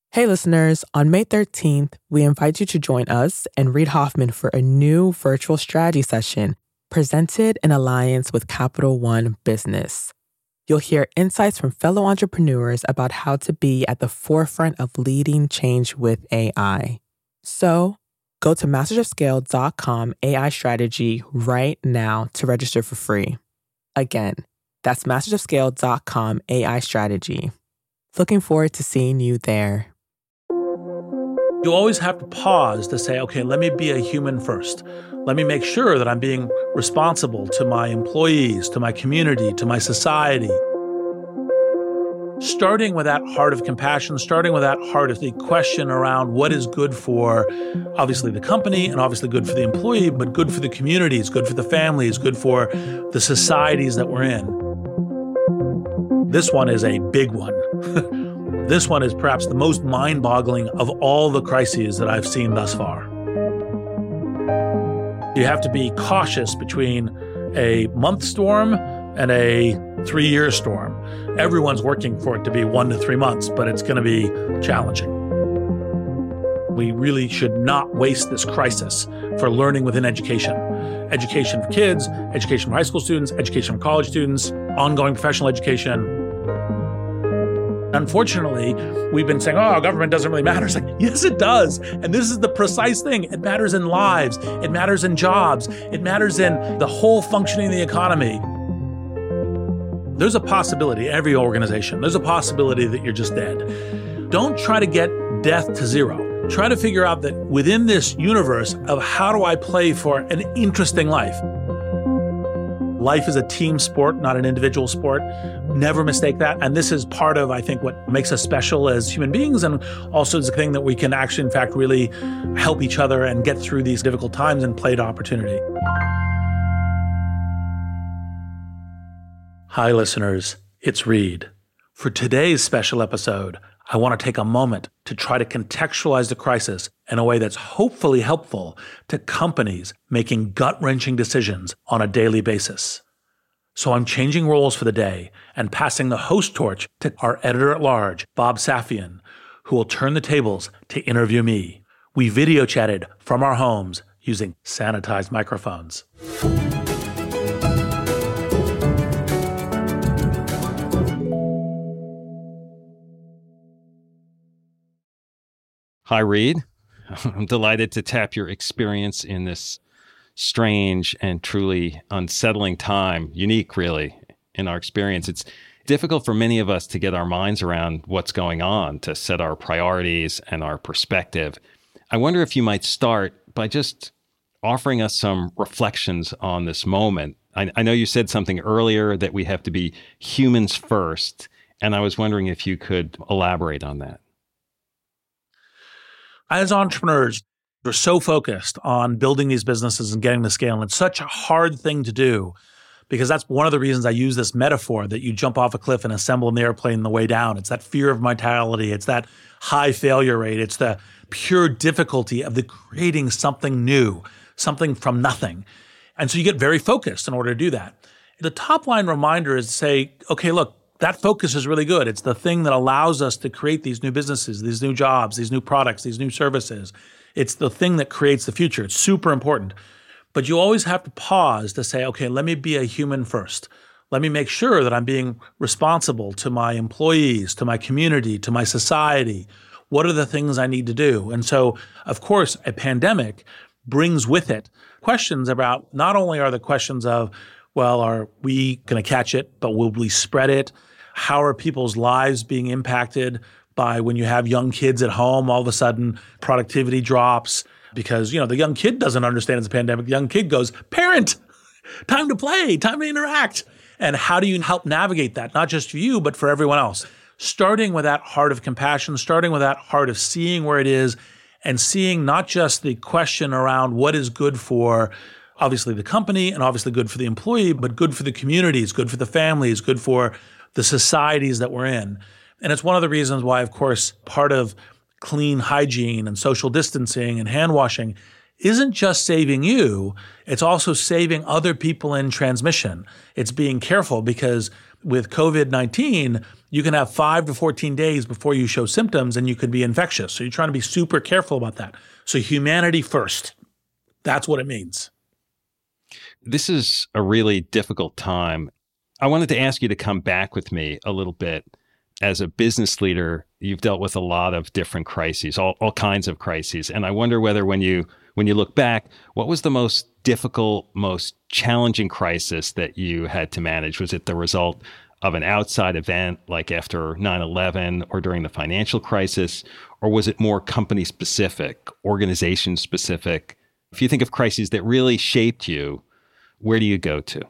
Hey listeners, on May 13th, we invite you to join us and Reid Hoffman for a new virtual strategy session presented in alliance with Capital One Business. You'll hear insights from fellow entrepreneurs about how to be at the forefront of leading change with AI. So, go to mastersofscale.com AI strategy right now to register for free. Again, that's mastersofscale.com AI strategy. Looking forward to seeing you there. You always have to pause to say, okay, let me be a human first. Let me make sure that I'm being responsible to my employees, to my community, to my society. Starting with that heart of compassion, starting with that heart of the question around what is good for, obviously, the company and obviously good for the employee, but good for the communities, good for the families, good for the societies that we're in. This one is a big one. This one is perhaps the most mind-boggling of all the crises that I've seen thus far. You have to be cautious between a month storm and a 3-year storm. Everyone's working for it to be 1 to 3 months, but it's going to be challenging. We really should not waste this crisis for learning within education. Education for kids, education for high school students, education for college students, ongoing professional education. Unfortunately, we've been saying, oh, government doesn't really matter. It's like, yes, it does. And this is the precise thing. It matters in lives. It matters in jobs. It matters in the whole functioning of the economy. There's a possibility, every organization, there's a possibility that you're just dead. Don't try to get death to zero. Try to figure out that within this universe of how do I play for an interesting life? Life is a team sport, not an individual sport. Never mistake that. And this is part of, I think, what makes us special as human beings, and also is a thing that we can actually, in fact, really help each other and get through these difficult times and play to opportunity. Hi, listeners. It's Reid. For today's special episode, I want to take a moment to try to contextualize the crisis in a way that's hopefully helpful to companies making gut-wrenching decisions on a daily basis. So I'm changing roles for the day and passing the host torch to our editor-at-large, Bob Safian, who will turn the tables to interview me. We video chatted from our homes using sanitized microphones. Hi, Reid. I'm delighted to tap your experience in this strange and truly unsettling time, unique really, in our experience. It's difficult for many of us to get our minds around what's going on, to set our priorities and our perspective. I wonder if you might start by just offering us some reflections on this moment. I know you said something earlier that we have to be humans first, and I was wondering if you could elaborate on that. As entrepreneurs, we're so focused on building these businesses and getting to scale. And it's such a hard thing to do, because that's one of the reasons I use this metaphor that you jump off a cliff and assemble an airplane on the way down. It's that fear of mortality. It's that high failure rate. It's the pure difficulty of the creating something new, something from nothing. And so you get very focused in order to do that. The top line reminder is to say, okay, look, that focus is really good. It's the thing that allows us to create these new businesses, these new jobs, these new products, these new services. It's the thing that creates the future. It's super important. But you always have to pause to say, okay, let me be a human first. Let me make sure that I'm being responsible to my employees, to my community, to my society. What are the things I need to do? And so, of course, a pandemic brings with it questions about, not only are the questions of, well, are we going to catch it, but will we spread it? How are people's lives being impacted by when you have young kids at home? All of a sudden, productivity drops because, the young kid doesn't understand it's a pandemic. The young kid goes, parent, time to play, time to interact. And how do you help navigate that? Not just for you, but for everyone else. Starting with that heart of compassion, starting with that heart of seeing where it is and seeing not just the question around what is good for obviously the company and obviously good for the employee, but good for the communities, good for the families, good for the societies that we're in. And it's one of the reasons why, of course, part of clean hygiene and social distancing and hand washing isn't just saving you, it's also saving other people in transmission. It's being careful because With COVID-19, you can have 5 to 14 days before you show symptoms and you could be infectious. So you're trying to be super careful about that. So humanity first. That's what it means. This is a really difficult time. I wanted to ask you to come back with me a little bit. As a business leader, you've dealt with a lot of different crises, all kinds of crises. And I wonder whether when you look back, what was the most difficult, most challenging crisis that you had to manage? Was it the result of an outside event like after 9/11 or during the financial crisis? Or was it more company specific, organization specific? If you think of crises that really shaped you, where do you go to?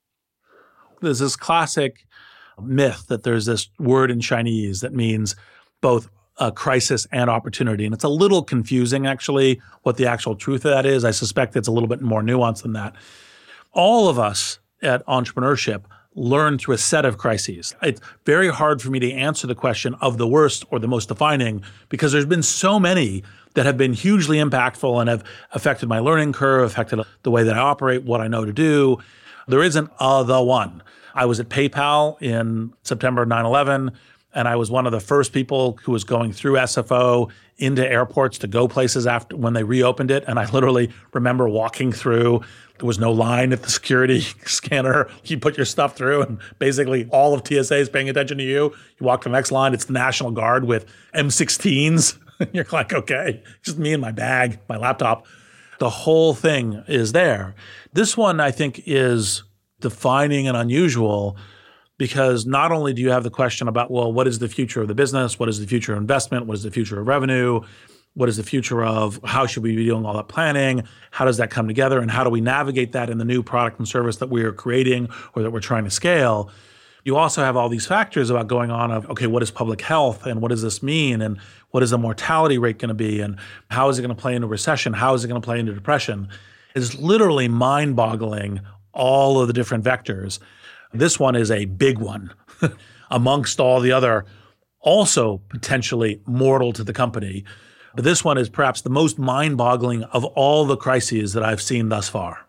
There's this classic myth that there's this word in Chinese that means both a crisis and opportunity. And it's a little confusing, actually, what the actual truth of that is. I suspect it's a little bit more nuanced than that. All of us at Entrepreneurship learn through a set of crises. It's very hard for me to answer the question of the worst or the most defining because there's been so many that have been hugely impactful and have affected my learning curve, affected the way that I operate, what I know to do. There isn't the one. I was at PayPal in September 9/11, and I was one of the first people who was going through SFO into airports to go places after when they reopened it. And I literally remember walking through. There was no line at the security scanner. You put your stuff through, and basically all of TSA is paying attention to you. You walk to the next line. It's the National Guard with M16s. You're like, okay, just me and my bag, my laptop. The whole thing is there. This one, I think, is defining and unusual because not only do you have the question about, well, what is the future of the business? What is the future of investment? What is the future of revenue? What is the future of how should we be doing all that planning? How does that come together? And how do we navigate that in the new product and service that we are creating or that we're trying to scale? You also have all these factors about going on of, okay, what is public health and what does this mean? And what is the mortality rate going to be? And how is it going to play into recession? How is it going to play into depression? It's literally mind-boggling, all of the different vectors. This one is a big one amongst all the other, also potentially mortal to the company. But this one is perhaps the most mind-boggling of all the crises that I've seen thus far.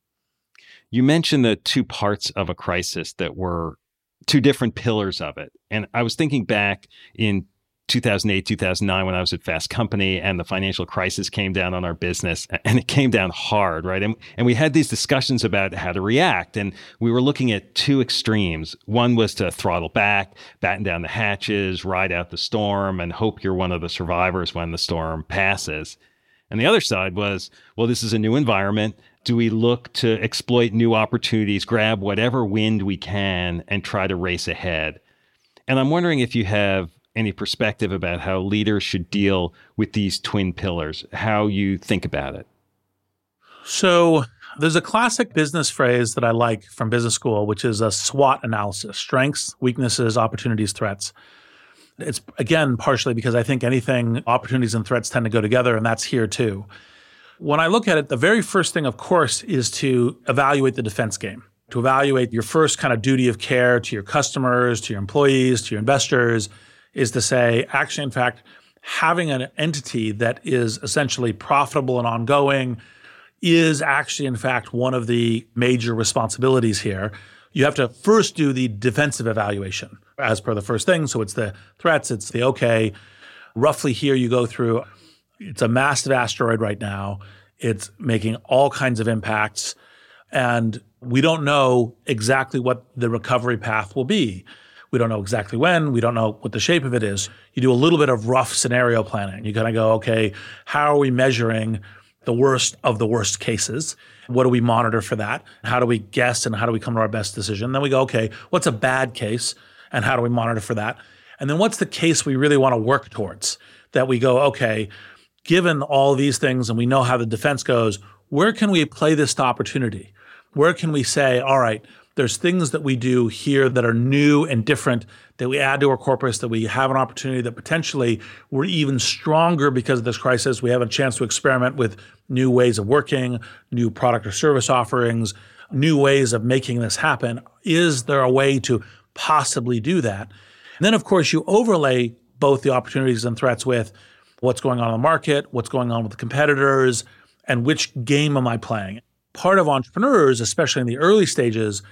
You mentioned the two parts of a crisis that were two different pillars of it. And I was thinking back in 2008, 2009, when I was at Fast Company and the financial crisis came down on our business, and it came down hard, right? And we had these discussions about how to react. And we were looking at two extremes. One was to throttle back, batten down the hatches, ride out the storm, and hope you're one of the survivors when the storm passes. And the other side was, well, this is a new environment. Do we look to exploit new opportunities, grab whatever wind we can, and try to race ahead? And I'm wondering if you have any perspective about how leaders should deal with these twin pillars, how you think about it. So there's a classic business phrase that I like from business school, which is a SWOT analysis: strengths, weaknesses, opportunities, threats. It's, again, partially because I think opportunities and threats tend to go together, and that's here too. When I look at it, the very first thing, of course, is to evaluate the defense game, to evaluate your first kind of duty of care to your customers, to your employees, to your investors, is to say, actually, in fact, having an entity that is essentially profitable and ongoing is actually, in fact, one of the major responsibilities here. You have to first do the defensive evaluation as per the first thing. So it's the threats, it's the, okay, roughly here you go through, it's a massive asteroid right now. It's making all kinds of impacts. And we don't know exactly what the recovery path will be. We don't know exactly when. We don't know what the shape of it is. You do a little bit of rough scenario planning. You kind of go, okay, how are we measuring the worst of the worst cases? What do we monitor for that? How do we guess and how do we come to our best decision? Then we go, okay, what's a bad case and how do we monitor for that? And then what's the case we really want to work towards? That we go, okay, given all these things and we know how the defense goes, where can we play this to opportunity? Where can we say, all right, there's things that we do here that are new and different that we add to our corpus, that we have an opportunity that potentially we're even stronger because of this crisis. We have a chance to experiment with new ways of working, new product or service offerings, new ways of making this happen. Is there a way to possibly do that? And then, of course, you overlay both the opportunities and threats with what's going on in the market, what's going on with the competitors, and which game am I playing? Part of entrepreneurs, especially in the early stages,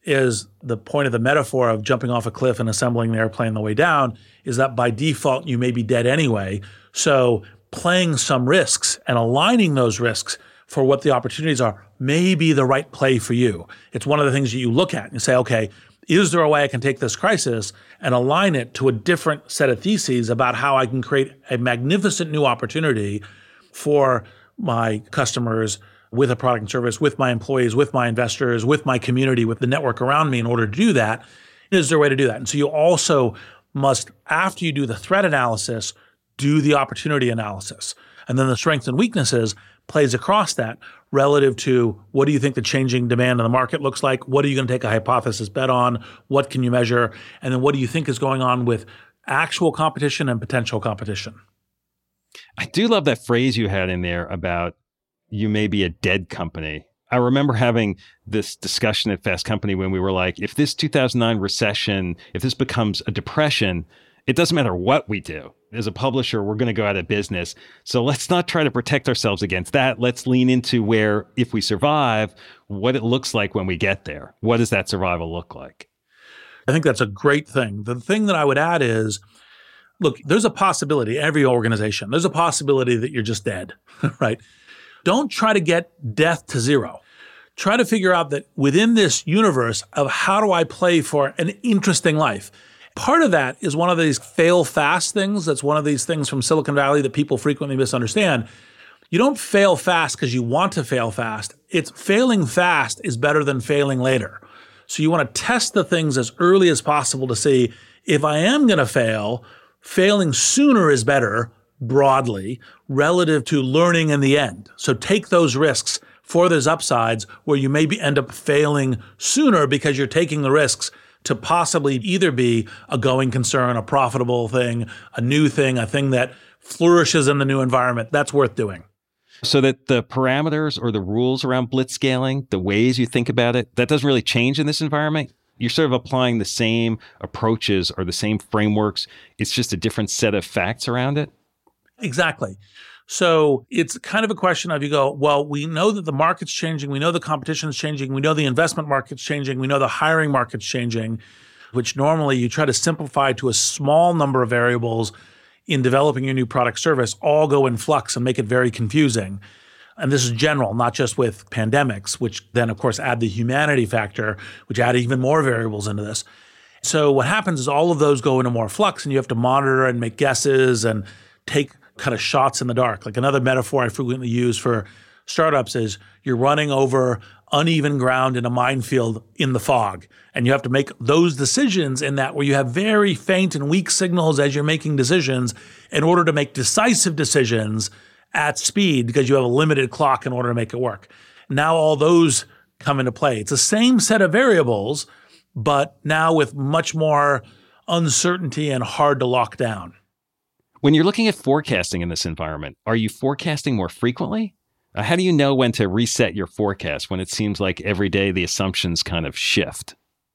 is the point of the metaphor of jumping off a cliff and assembling the airplane on the way down is that by default, you may be dead anyway. So playing some risks and aligning those risks for what the opportunities are may be the right play for you. It's one of the things that you look at and say, okay, is there a way I can take this crisis and align it to a different set of theses about how I can create a magnificent new opportunity for my customers, with a product and service, with my employees, with my investors, with my community, with the network around me in order to do that? Is there a way to do that? And so you also must, after you do the threat analysis, do the opportunity analysis. And then the strengths and weaknesses plays across that relative to what do you think the changing demand in the market looks like? What are you going to take a hypothesis bet on? What can you measure? And then what do you think is going on with actual competition and potential competition? I do love that phrase you had in there about you may be a dead company. I remember having this discussion at Fast Company when we were like, if this 2009 recession, if this becomes a depression, it doesn't matter what we do. As a publisher, we're going to go out of business. So let's not try to protect ourselves against that. Let's lean into where, if we survive, what it looks like when we get there. What does that survival look like? I think that's a great thing. The thing that I would add is, look, there's a possibility, every organization, there's a possibility that you're just dead, right? Don't try to get death to zero. Try to figure out that within this universe of how do I play for an interesting life? Part of that is one of these fail fast things. That's one of these things from Silicon Valley that people frequently misunderstand. You don't fail fast because you want to fail fast. It's failing fast is better than failing later. So you want to test the things as early as possible to see if I am going to fail, failing sooner is better broadly relative to learning in the end. So take those risks for those upsides where you maybe end up failing sooner because you're taking the risks to possibly either be a going concern, a profitable thing, a new thing, a thing that flourishes in the new environment. That's worth doing. So that the parameters or the rules around blitzscaling, the ways you think about it, that doesn't really change in this environment. You're sort of applying the same approaches or the same frameworks. It's just a different set of facts around it. Exactly. So it's kind of a question of you go, well, we know that the market's changing. We know the competition is changing. We know the investment market's changing. We know the hiring market's changing, which normally you try to simplify to a small number of variables in developing your new product service, all go in flux and make it very confusing. And this is general, not just with pandemics, which then, of course, add the humanity factor, which add even more variables into this. So what happens is all of those go into more flux, and you have to monitor and make guesses and take kind of shots in the dark. Like another metaphor I frequently use for startups is you're running over uneven ground in a minefield in the fog. And you have to make those decisions in that where you have very faint and weak signals as you're making decisions in order to make decisive decisions at speed because you have a limited clock in order to make it work. Now all those come into play. It's the same set of variables, but now with much more uncertainty and hard to lock down. When you're looking at forecasting in this environment, are you forecasting more frequently? How do you know when to reset your forecast when it seems like every day the assumptions kind of shift?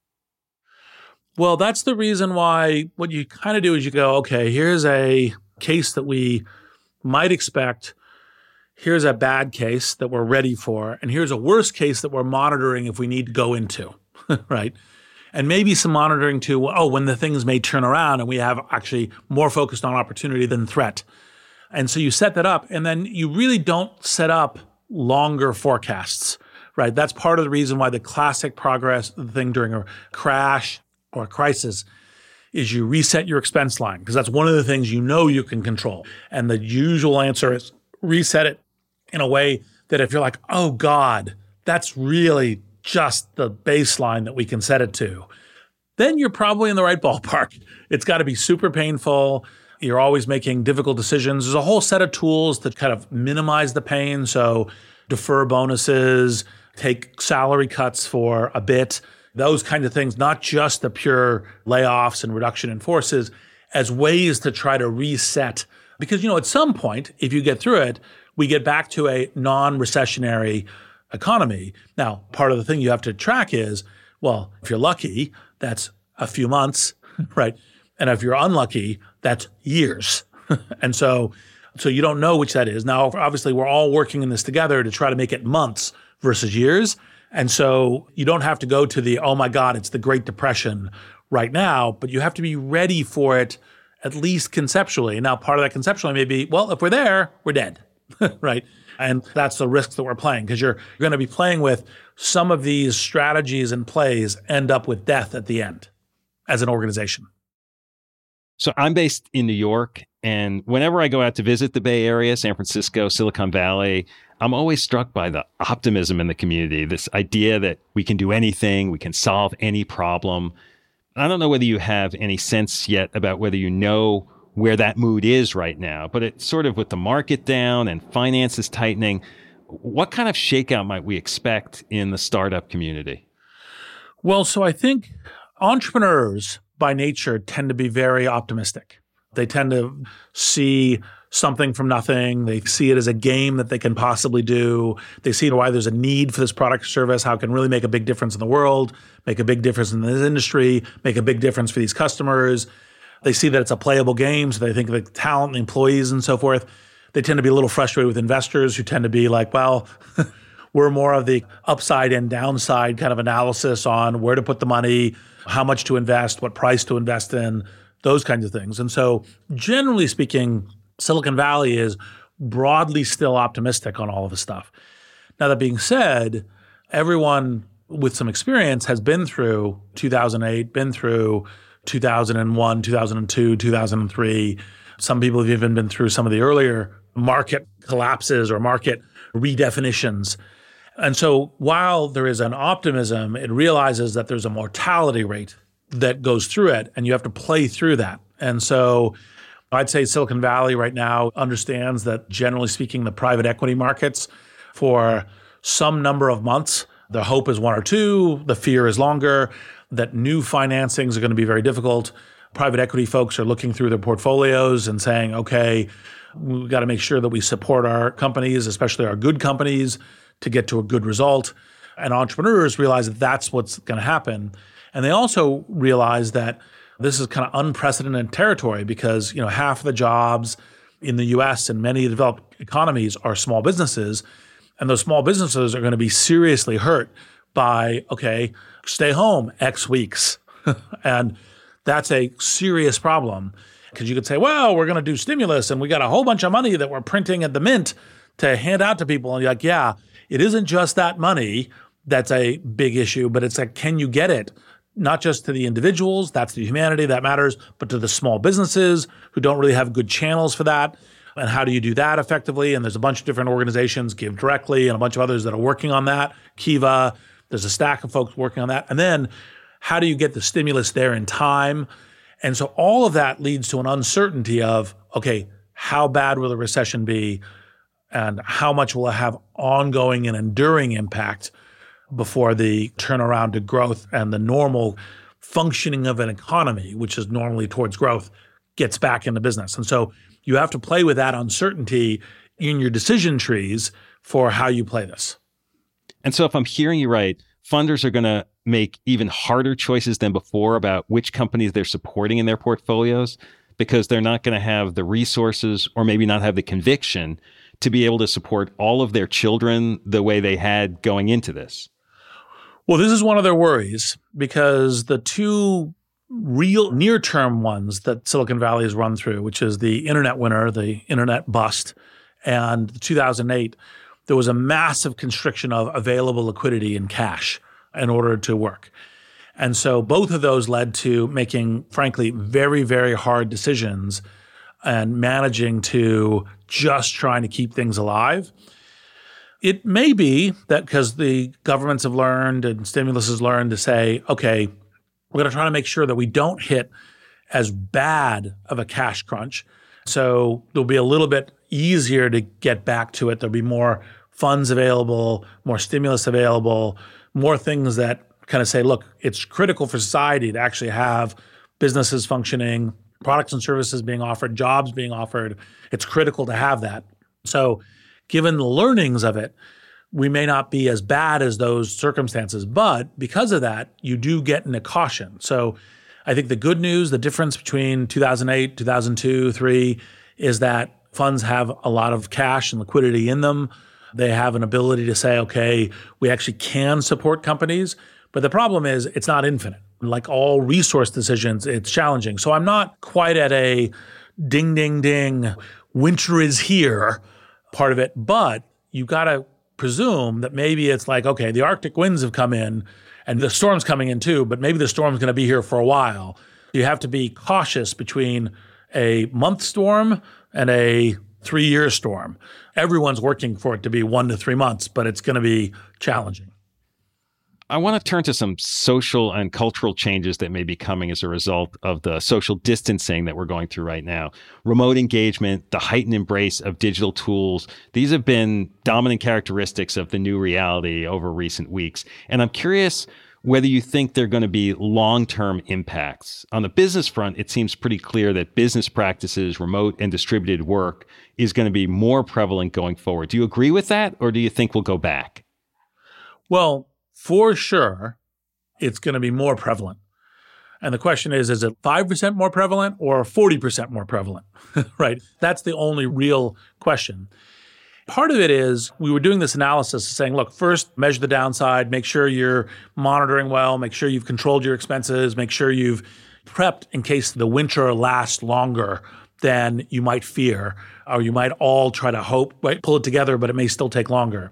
Well, that's the reason why what you kind of do is you go, okay, here's a case that we might expect. Here's a bad case that we're ready for. And here's a worst case that we're monitoring if we need to go into, right? And maybe some monitoring too, when the things may turn around and we have actually more focused on opportunity than threat. And so you set that up, and then you really don't set up longer forecasts, right? That's part of the reason why the classic progress thing during a crash or a crisis is you reset your expense line, because that's one of the things you know you can control. And the usual answer is reset it in a way that if you're like, oh God, that's really just the baseline that we can set it to, then you're probably in the right ballpark. It's got to be super painful. You're always making difficult decisions. There's a whole set of tools that kind of minimize the pain. So defer bonuses, take salary cuts for a bit, those kinds of things, not just the pure layoffs and reduction in forces, as ways to try to reset. Because, at some point, if you get through it, we get back to a non-recessionary economy. Now, part of the thing you have to track is, well, if you're lucky, that's a few months, right? And if you're unlucky, that's years. And so you don't know which that is. Now, obviously, we're all working in this together to try to make it months versus years. And so you don't have to go to the, oh my God, it's the Great Depression right now, but you have to be ready for it, at least conceptually. Now, part of that conceptually may be, well, if we're there, we're dead, right? And that's the risks that we're playing, because you're going to be playing with some of these strategies and plays end up with death at the end as an organization. So I'm based in New York, and whenever I go out to visit the Bay Area, San Francisco, Silicon Valley, I'm always struck by the optimism in the community, this idea that we can do anything, we can solve any problem. I don't know whether you have any sense yet about whether you know where that mood is right now, but it's sort of with the market down and finances tightening, what kind of shakeout might we expect in the startup community? Well, so I think entrepreneurs by nature tend to be very optimistic. They tend to see something from nothing. They see it as a game that they can possibly do. They see why there's a need for this product or service, how it can really make a big difference in the world, make a big difference in this industry, make a big difference for these customers. They see that it's a playable game, so they think of the talent, the employees, and so forth. They tend to be a little frustrated with investors who tend to be like, well, we're more of the upside and downside kind of analysis on where to put the money, how much to invest, what price to invest in, those kinds of things. And so generally speaking, Silicon Valley is broadly still optimistic on all of this stuff. Now, that being said, everyone with some experience has been through 2008, been through 2001, 2002, 2003. Some people have even been through some of the earlier market collapses or market redefinitions. And so while there is an optimism, it realizes that there's a mortality rate that goes through it, and you have to play through that. And so I'd say Silicon Valley right now understands that, generally speaking, the private equity markets for some number of months, the hope is 1 or 2, the fear is longer, that new financings are going to be very difficult. Private equity folks are looking through their portfolios and saying, okay, we've got to make sure that we support our companies, especially our good companies, to get to a good result. And entrepreneurs realize that that's what's going to happen. And they also realize that this is kind of unprecedented territory because, half of the jobs in the US and many developed economies are small businesses. And those small businesses are going to be seriously hurt by, okay, stay home X weeks. And that's a serious problem because you could say, well, we're going to do stimulus and we got a whole bunch of money that we're printing at the Mint to hand out to people. And you're like, yeah, it isn't just that money that's a big issue, but it's like, can you get it? Not just to the individuals, that's the humanity that matters, but to the small businesses who don't really have good channels for that. And how do you do that effectively? And there's a bunch of different organizations, Give Directly, and a bunch of others that are working on that. Kiva, there's a stack of folks working on that. And then how do you get the stimulus there in time? And so all of that leads to an uncertainty of, okay, how bad will the recession be? And how much will it have ongoing and enduring impact before the turnaround to growth and the normal functioning of an economy, which is normally towards growth, gets back into business? And so you have to play with that uncertainty in your decision trees for how you play this. And so if I'm hearing you right, funders are going to make even harder choices than before about which companies they're supporting in their portfolios because they're not going to have the resources or maybe not have the conviction to be able to support all of their children the way they had going into this. Well, this is one of their worries because the two real near-term ones that Silicon Valley has run through, which is the internet winter, the internet bust, and 2008, there was a massive constriction of available liquidity in cash in order to work. And so both of those led to making, frankly, very, very hard decisions and managing to just trying to keep things alive. It may be that because the governments have learned and stimulus has learned to say, okay, we're going to try to make sure that we don't hit as bad of a cash crunch. So there'll be a little bit easier to get back to it. There'll be more funds available, more stimulus available, more things that kind of say, look, it's critical for society to actually have businesses functioning, products and services being offered, jobs being offered. It's critical to have that. So given the learnings of it, we may not be as bad as those circumstances, but because of that, you do get into caution. So I think the good news, the difference between 2008, 2002, 2003 is that funds have a lot of cash and liquidity in them. They have an ability to say, okay, we actually can support companies. But the problem is it's not infinite. Like all resource decisions, it's challenging. So I'm not quite at a ding, ding, ding, winter is here part of it. But you've got to presume that maybe it's like, okay, the Arctic winds have come in and the storm's coming in too, but maybe the storm's going to be here for a while. You have to be cautious between a month storm and a 3-year storm. Everyone's working for it to be 1 to 3 months, but it's going to be challenging. I want to turn to some social and cultural changes that may be coming as a result of the social distancing that we're going through right now. Remote engagement, the heightened embrace of digital tools, these have been dominant characteristics of the new reality over recent weeks. And I'm curious whether you think they're going to be long-term impacts. On the business front, it seems pretty clear that business practices, remote and distributed work is going to be more prevalent going forward. Do you agree with that, or do you think we'll go back? Well, for sure, it's going to be more prevalent. And the question is it 5% more prevalent or 40% more prevalent? Right? That's the only real question. Part of it is we were doing this analysis saying, look, first measure the downside, make sure you're monitoring well, make sure you've controlled your expenses, make sure you've prepped in case the winter lasts longer than you might fear, or you might all try to hope, right, pull it together, but it may still take longer.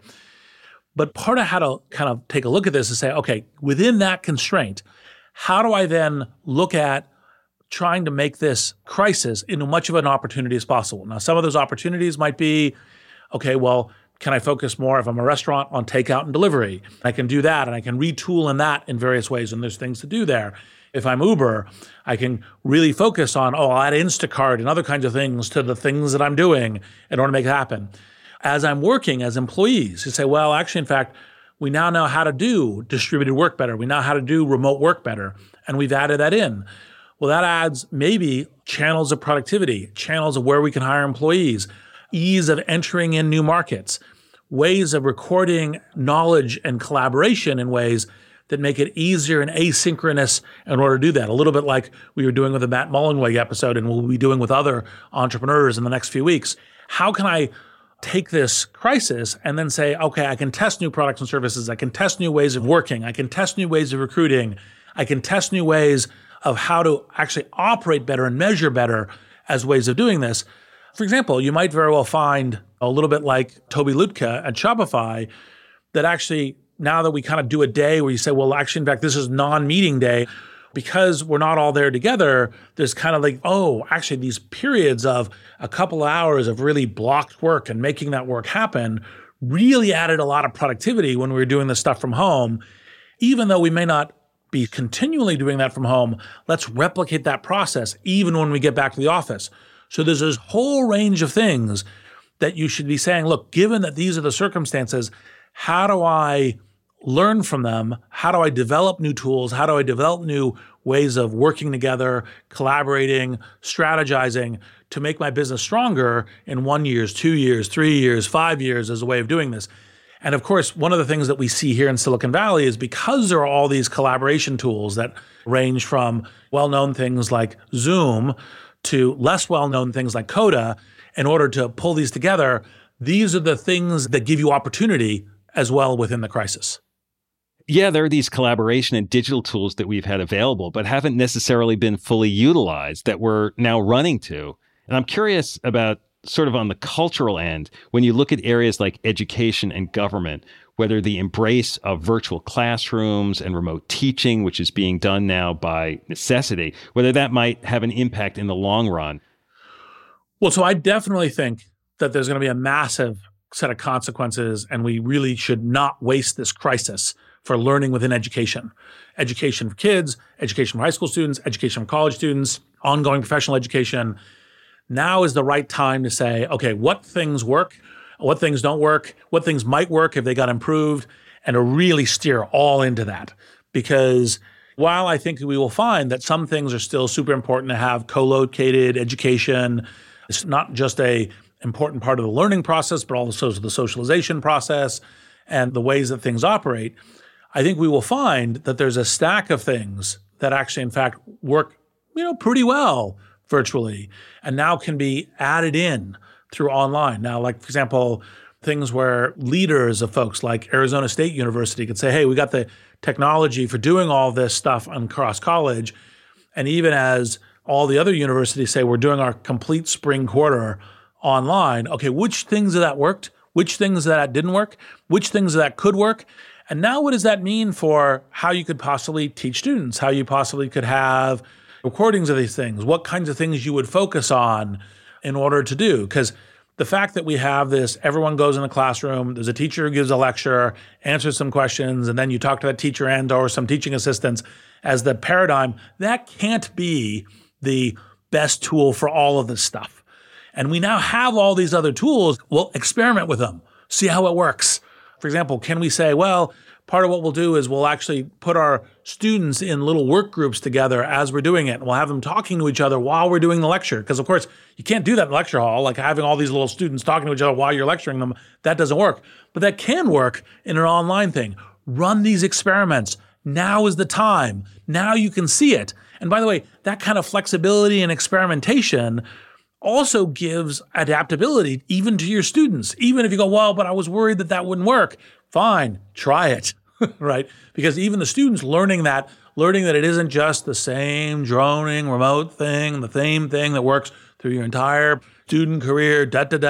But part of how to kind of take a look at this is say, okay, within that constraint, how do I then look at trying to make this crisis into much of an opportunity as possible? Now, some of those opportunities might be, okay, well, can I focus more if I'm a restaurant on takeout and delivery? I can do that, and I can retool in that in various ways, and there's things to do there. If I'm Uber, I can really focus on, I'll add Instacart and other kinds of things to the things that I'm doing in order to make it happen. As I'm working as employees, you say, well, actually, in fact, we now know how to do distributed work better. We know how to do remote work better, and we've added that in. Well, that adds maybe channels of productivity, channels of where we can hire employees, ease of entering in new markets, ways of recording knowledge and collaboration in ways that make it easier and asynchronous in order to do that. A little bit like we were doing with the Matt Mullenweg episode and we'll be doing with other entrepreneurs in the next few weeks. How can I take this crisis and then say, okay, I can test new products and services. I can test new ways of working. I can test new ways of recruiting. I can test new ways of how to actually operate better and measure better as ways of doing this. For example, you might very well find a little bit like Toby Lutka at Shopify that actually, now that we kind of do a day where you say, well, actually, in fact, this is non-meeting day, because we're not all there together, there's kind of like, oh, actually these periods of a couple of hours of really blocked work and making that work happen really added a lot of productivity when we were doing this stuff from home. Even though we may not be continually doing that from home, let's replicate that process even when we get back to the office. So there's this whole range of things that you should be saying, look, given that these are the circumstances, how do I learn from them? How do I develop new tools? How do I develop new ways of working together, collaborating, strategizing to make my business stronger in 1 year, 2 years, 3 years, 5 years as a way of doing this? And of course, one of the things that we see here in Silicon Valley is because there are all these collaboration tools that range from well-known things like Zoom to less well-known things like Coda, in order to pull these together, these are the things that give you opportunity as well within the crisis. Yeah, there are these collaboration and digital tools that we've had available, but haven't necessarily been fully utilized that we're now running to. And I'm curious about sort of on the cultural end, when you look at areas like education and government, whether the embrace of virtual classrooms and remote teaching, which is being done now by necessity, whether that might have an impact in the long run. Well, so I definitely think that there's going to be a massive set of consequences, and we really should not waste this crisis for learning within education. Education for kids, education for high school students, education for college students, ongoing professional education. Now is the right time to say, okay, what things work, what things don't work, what things might work if they got improved, and to really steer all into that. Because while I think we will find that some things are still super important to have co-located education, it's not just a important part of the learning process, but also the socialization process and the ways that things operate. I think we will find that there's a stack of things that actually, in fact, work, pretty well virtually, and now can be added in through online. Now, like, for example, things where leaders of folks like Arizona State University could say, hey, we got the technology for doing all this stuff across college. And even as all the other universities say, we're doing our complete spring quarter online. Okay, which things of that worked? Which things of that didn't work? Which things of that could work? And now what does that mean for how you could possibly teach students, how you possibly could have recordings of these things, what kinds of things you would focus on in order to do? Because the fact that we have this, everyone goes in the classroom, there's a teacher who gives a lecture, answers some questions, and then you talk to that teacher and or some teaching assistants as the paradigm, that can't be the best tool for all of this stuff. And we now have all these other tools. We'll experiment with them, see how it works. For example, can we say, well, part of what we'll do is we'll actually put our students in little work groups together as we're doing it. And we'll have them talking to each other while we're doing the lecture. Because, of course, you can't do that in the lecture hall, like having all these little students talking to each other while you're lecturing them. That doesn't work. But that can work in an online thing. Run these experiments. Now is the time. Now you can see it. And by the way, that kind of flexibility and experimentation also gives adaptability even to your students. Even if you go, well, but I was worried that that wouldn't work. Fine, try it, right? Because even the students learning that it isn't just the same droning remote thing, the same thing that works through your entire student career,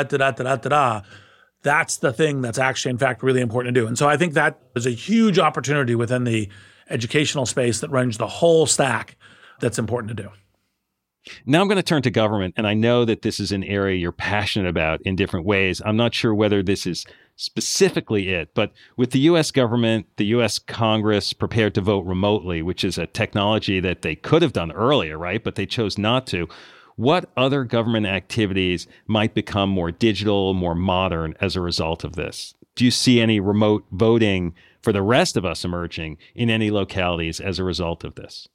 that's the thing that's actually, in fact, really important to do. And so I think that is a huge opportunity within the educational space that runs the whole stack that's important to do. Now I'm going to turn to government, and I know that this is an area you're passionate about in different ways. I'm not sure whether this is specifically it, but with the U.S. government, the U.S. Congress prepared to vote remotely, which is a technology that they could have done earlier, right? But they chose not to. What other government activities might become more digital, more modern as a result of this? Do you see any remote voting for the rest of us emerging in any localities as a result of this?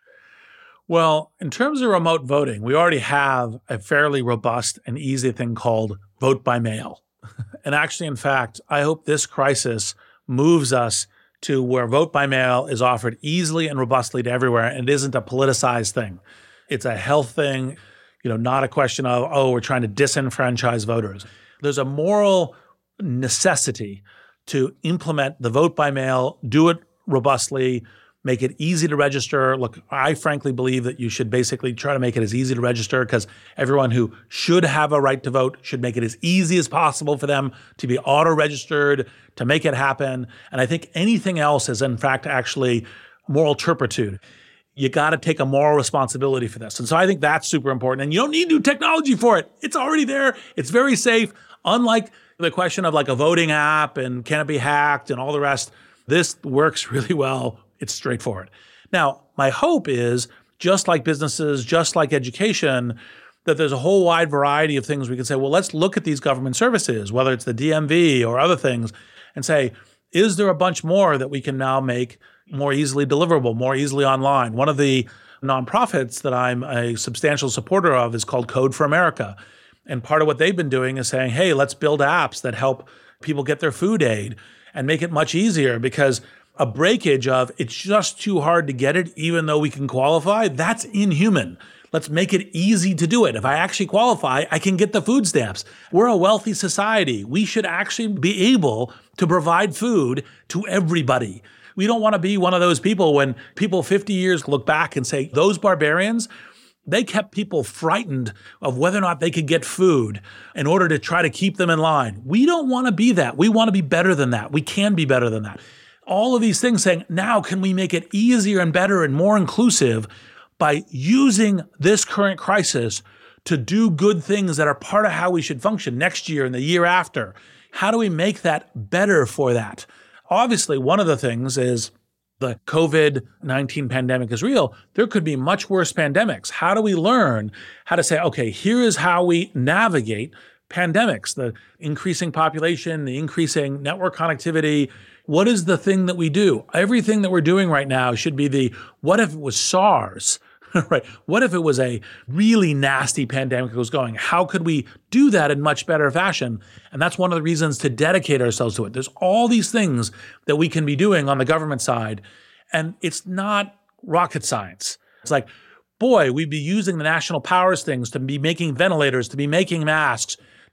Well, in terms of remote voting, we already have a fairly robust and easy thing called vote by mail. And actually, in fact, I hope this crisis moves us to where vote by mail is offered easily and robustly to everywhere, and it isn't a politicized thing. It's a health thing, not a question of, we're trying to disenfranchise voters. There's a moral necessity to implement the vote by mail, do it robustly, make it easy to register. Look, I frankly believe that you should basically try to make it as easy to register because everyone who should have a right to vote should make it as easy as possible for them to be auto-registered, to make it happen. And I think anything else is, in fact, actually moral turpitude. You got to take a moral responsibility for this. And so I think that's super important. And you don't need new technology for it. It's already there. It's very safe. Unlike the question of like a voting app and can it be hacked and all the rest, this works really well. It's straightforward. Now, my hope is, just like businesses, just like education, that there's a whole wide variety of things we can say, well, let's look at these government services, whether it's the DMV or other things, and say, is there a bunch more that we can now make more easily deliverable, more easily online? One of the nonprofits that I'm a substantial supporter of is called Code for America. And part of what they've been doing is saying, hey, let's build apps that help people get their food aid and make it much easier, because a breakage of it's just too hard to get it, even though we can qualify, that's inhuman. Let's make it easy to do it. If I actually qualify, I can get the food stamps. We're a wealthy society. We should actually be able to provide food to everybody. We don't want to be one of those people when people 50 years look back and say, those barbarians, they kept people frightened of whether or not they could get food in order to try to keep them in line. We don't want to be that. We want to be better than that. We can be better than that. All of these things saying, now can we make it easier and better and more inclusive by using this current crisis to do good things that are part of how we should function next year and the year after? How do we make that better for that? Obviously, one of the things is the COVID-19 pandemic is real. There could be much worse pandemics. How do we learn how to say, okay, here is how we navigate pandemics, the increasing population, the increasing network connectivity. What is the thing that we do? Everything that we're doing right now should be the, what if it was SARS, right? What if it was a really nasty pandemic that was going? How could we do that in much better fashion? And that's one of the reasons to dedicate ourselves to it. There's all these things that we can be doing on the government side, and it's not rocket science. It's like, boy, we'd be using the national powers things to be making ventilators, to be making masks,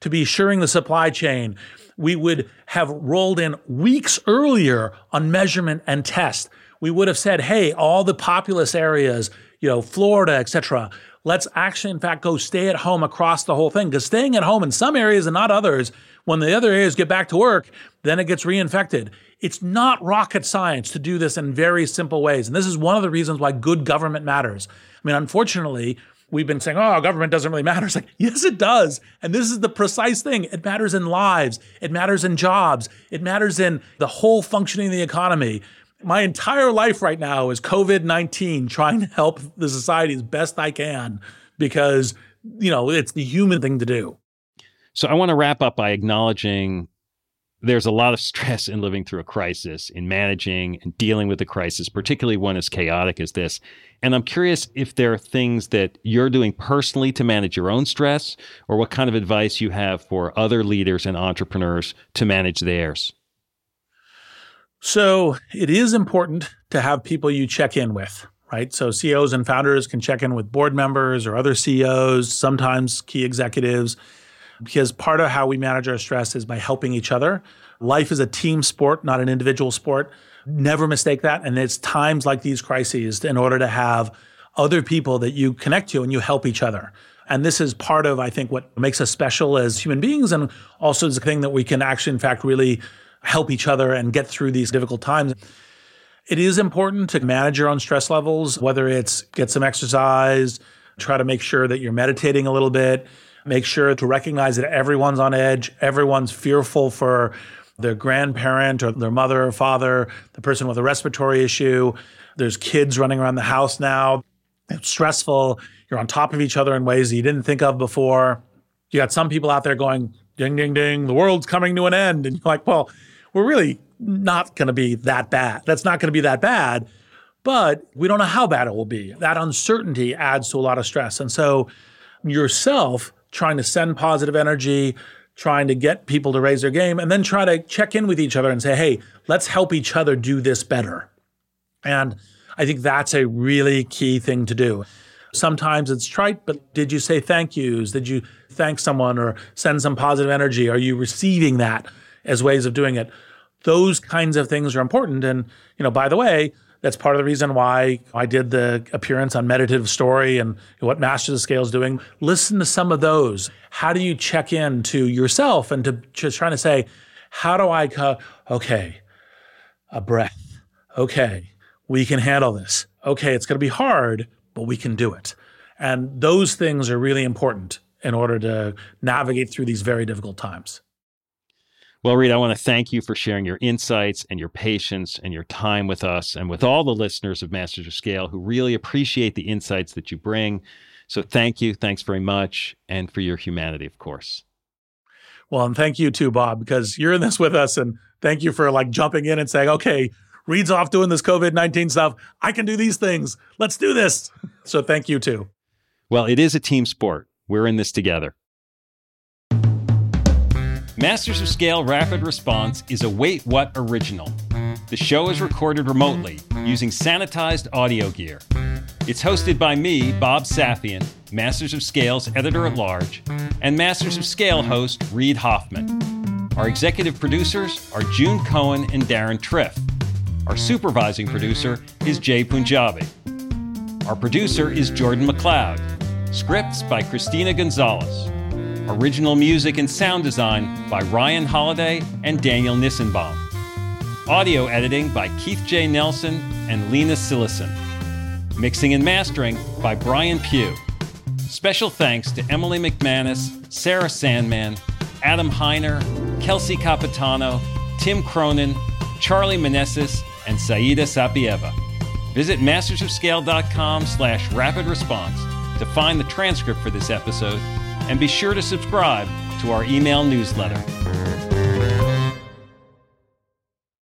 to be assuring the supply chain. We would have rolled in weeks earlier on measurement and test. We would have said, hey, all the populous areas, Florida, et cetera, let's actually, in fact, go stay at home across the whole thing. Because staying at home in some areas and not others, when the other areas get back to work, then it gets reinfected. It's not rocket science to do this in very simple ways. And this is one of the reasons why good government matters. I mean, unfortunately, we've been saying, government doesn't really matter. It's like, yes, it does. And this is the precise thing. It matters in lives. It matters in jobs. It matters in the whole functioning of the economy. My entire life right now is COVID-19, trying to help the society as best I can because, it's the human thing to do. So I want to wrap up by acknowledging there's a lot of stress in living through a crisis, in managing and dealing with the crisis, particularly one as chaotic as this. And I'm curious if there are things that you're doing personally to manage your own stress, or what kind of advice you have for other leaders and entrepreneurs to manage theirs. So it is important to have people you check in with, right? So CEOs and founders can check in with board members or other CEOs, sometimes key executives, because part of how we manage our stress is by helping each other. Life is a team sport, not an individual sport. Never mistake that. And it's times like these crises in order to have other people that you connect to and you help each other. And this is part of, I think, what makes us special as human beings, and also is a thing that we can actually, in fact, really help each other and get through these difficult times. It is important to manage your own stress levels, whether it's get some exercise, try to make sure that you're meditating a little bit, make sure to recognize that everyone's on edge, everyone's fearful for their grandparent or their mother or father, the person with a respiratory issue. There's kids running around the house now. It's stressful. You're on top of each other in ways that you didn't think of before. You got some people out there going, ding, ding, ding, the world's coming to an end. And you're like, well, we're really not going to be that bad. That's not going to be that bad, but we don't know how bad it will be. That uncertainty adds to a lot of stress. And so yourself trying to send positive energy, trying to get people to raise their game, and then try to check in with each other and say, hey, let's help each other do this better. And I think that's a really key thing to do. Sometimes it's trite, but did you say thank yous? Did you thank someone or send some positive energy? Are you receiving that as ways of doing it? Those kinds of things are important. And, by the way, that's part of the reason why I did the appearance on Meditative Story and what Masters of Scale is doing. Listen to some of those. How do you check in to yourself and to just trying to say, how do I okay, a breath. Okay, we can handle this. Okay, it's going to be hard, but we can do it. And those things are really important in order to navigate through these very difficult times. Well, Reed, I want to thank you for sharing your insights and your patience and your time with us and with all the listeners of Masters of Scale who really appreciate the insights that you bring. So thank you. Thanks very much. And for your humanity, of course. Well, and thank you too, Bob, because you're in this with us. And thank you for jumping in and saying, okay, Reed's off doing this COVID-19 stuff. I can do these things. Let's do this. So thank you too. Well, it is a team sport. We're in this together. Masters of Scale Rapid Response is a Wait What original. The show is recorded remotely using sanitized audio gear. It's hosted by me, Bob Safian, Masters of Scale's editor-at-large, and Masters of Scale host Reed Hoffman. Our executive producers are June Cohen and Darren Triff. Our supervising producer is Jay Punjabi. Our producer is Jordan McLeod. Scripts by Christina Gonzalez. Original music and sound design by Ryan Holiday and Daniel Nissenbaum. Audio editing by Keith J. Nelson and Lena Sillison. Mixing and mastering by Brian Pugh. Special thanks to Emily McManus, Sarah Sandman, Adam Heiner, Kelsey Capitano, Tim Cronin, Charlie Meneses, and Saida Sapieva. Visit mastersofscale.com/rapid response to find the transcript for this episode, and be sure to subscribe to our email newsletter.